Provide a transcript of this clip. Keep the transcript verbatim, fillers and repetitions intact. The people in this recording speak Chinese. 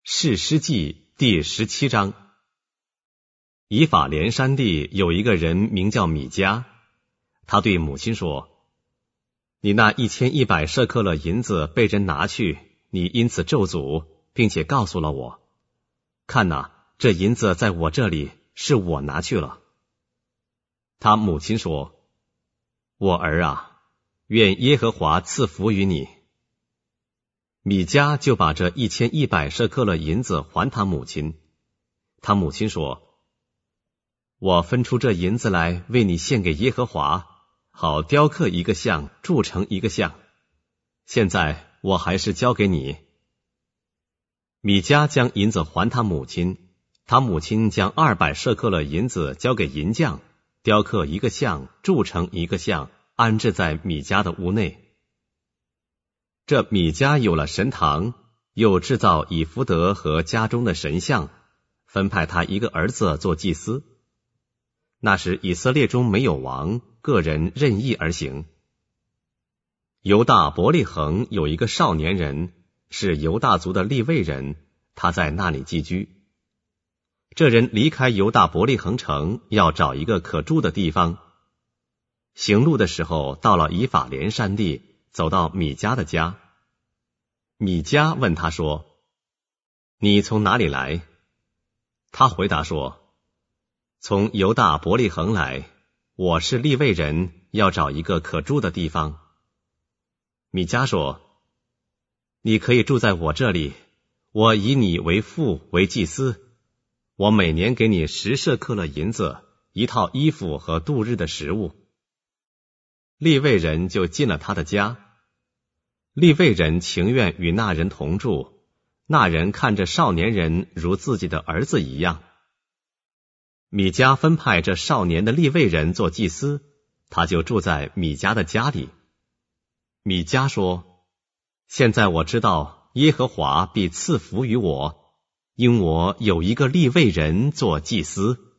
士师记第十七章。以法莲山地有一个人名叫米迦，他对母亲说：你那一千一百舍克勒银子被人拿去，你因此咒诅，并且告诉了我。看哪，这银子在我这里，是我拿去了。他母亲说：我儿啊，愿耶和华赐福于你。米迦就把这一千一百舍克勒银子还他母亲。他母亲说：我分出这银子来为你献给耶和华，好雕刻一个像，铸成一个像。现在我还是交给你。米迦将银子还他母亲，他母亲将二百舍克勒银子交给银匠，雕刻一个像，铸成一个像，安置在米迦的屋内。这米迦有了神堂，又制造以弗得和家中的神像，分派他一个儿子做祭司。那时以色列中没有王，个人任意而行。犹大伯利恒有一个少年人，是犹大族的利未人，他在那里寄居。这人离开犹大伯利恒城，要找一个可住的地方。行路的时候，到了以法莲山地，走到米迦的家。米迦问他说：你从哪里来？他回答说：从犹大伯利恒来，我是利未人，要找一个可住的地方。米迦说：你可以住在我这里，我以你为父为祭司，我每年给你十舍克勒银子，一套衣服和度日的食物。利未人就进了他的家。利未人情愿与那人同住，那人看着少年人如自己的儿子一样。米迦分派这少年的利未人做祭司，他就住在米迦的家里。米迦说：现在我知道耶和华必赐福于我，因我有一个利未人做祭司。